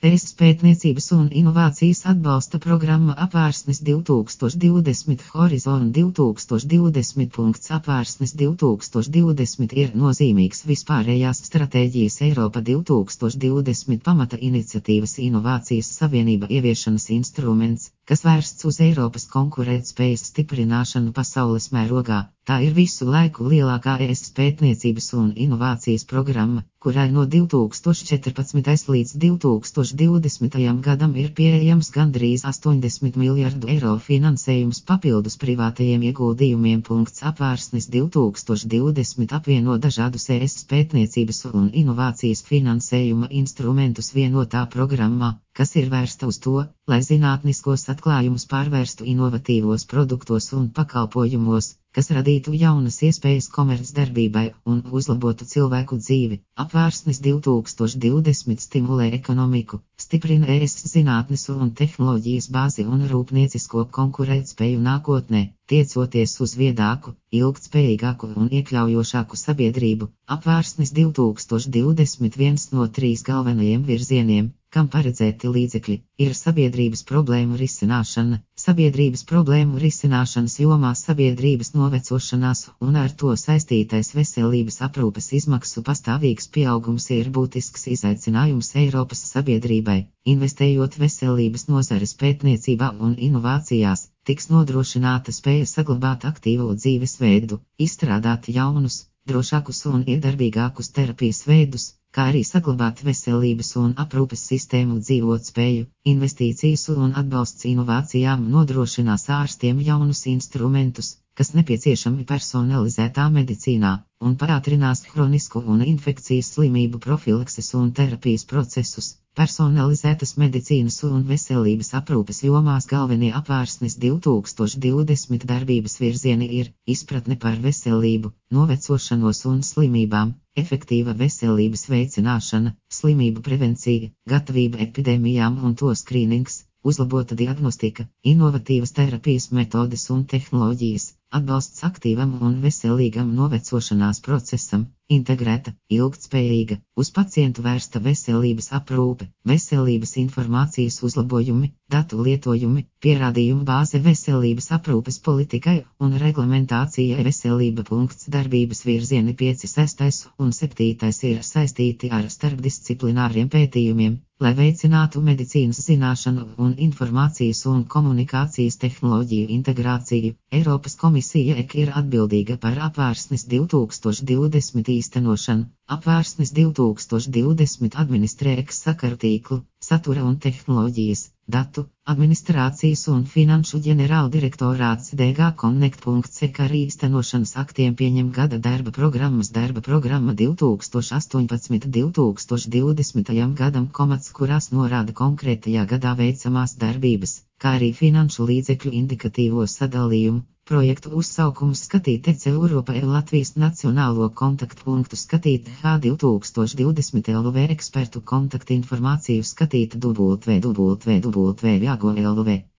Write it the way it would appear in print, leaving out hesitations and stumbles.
ES pētniecības un inovācijas atbalsta programma Apvērsnes 2020 Horizon 2020. Apvērsnes 2020 ir nozīmīgs vispārējās stratēģijas Eiropa 2020 pamata iniciatīvas Inovācijas Savienība ieviešanas instruments, kas vērsts uz Eiropas konkurētspējas stiprināšanu pasaules mērogā. Tā ir visu laiku lielākā ES pētniecības un inovācijas programma, kurai no 2014. līdz 2020. gadam ir pieejams gandrīz 80 miljardu eiro finansējums papildus privātajiem ieguldījumiem. Apvērsnes 2020 apvieno dažādus ES pētniecības un inovācijas finansējuma instrumentus vienotā programmā, kas ir vērsta uz to, lai zinātniskos atklājumus pārvērstu inovatīvos produktos un pakalpojumos, kas radītu jaunas iespējas komercdarbībai un uzlabotu cilvēku dzīvi. Apvērsnes 2020 stimulē ekonomiku, stiprina ES zinātnes un tehnoloģijas bāzi un rūpniecisko konkurētspēju nākotnē, tiecoties uz viedāku, ilgtspējīgāku un iekļaujošāku sabiedrību. Apvērsnes 2020 viens no 3 galvenajiem virzieniem, kam paredzēti līdzekļi, ir sabiedrības problēmu risināšana. Sabiedrības problēmu risināšanas jomā sabiedrības novecošanās un ar to saistītais veselības aprūpes izmaksu pastāvīgs pieaugums ir būtisks izaicinājums Eiropas sabiedrībai. Investējot veselības nozares pētniecībā un inovācijās, tiks nodrošināta spēja saglabāt aktīvo dzīvesveidu, izstrādāt jaunus, drošākus un iedarbīgākus terapijas veidus, kā arī saglabāt veselības un aprūpes sistēmu dzīvotspēju. Investīcijas un atbalsts inovācijām nodrošinās ārstiem jaunus instrumentus, kas nepieciešami personalizētā medicīnā, un pātrinās hronisku un infekcijas slimību profilakses un terapijas procesus. Personalizētas medicīnas un veselības aprūpes jomās galvenie Apvērsnes 2020 darbības virzieni ir izpratne par veselību, novecošanos un slimībām, efektīva veselības veicināšana, slimību prevencija, gatavība epidēmijām un to skrīnings, uzlabota diagnostika, inovatīvas terapijas metodes un tehnoloģijas, atbalsts aktīvam un veselīgam novecošanās procesam, integrēta, ilgtspējīga, uz pacientu vērsta veselības aprūpe, veselības informācijas uzlabojumi, datu lietojumi, pierādījumu bāze veselības aprūpes politikai un reglamentācija veselība. Darbības virzieni 5, 6 un 7 ir saistīti ar starpdisciplināriem pētījumiem, lai veicinātu medicīnas zināšanu un informācijas un komunikācijas tehnoloģiju integrāciju. Eiropas komisija ir atbildīga par Apvērsnes 2020 īstenošanu. Apvērsnes 2020 administrē sakaru tīklu, satura un tehnoloģijas, datu, administrācijas un finanšu ģenerāldirektorāts DG Connect. Ar īstenošanas aktiem pieņem gada darba programma 2018–2020 gadam, kurās norāda konkrētajā gadā veicamās darbības, kā arī finanšu līdzekļu indikatīvo sadalījumu. Projektu uzsaukums skatīt EC Europa Latvijas Nacionālo kontaktpunktu skatīt H2020 LV ekspertu kontaktinformāciju skatīt www.jago.lv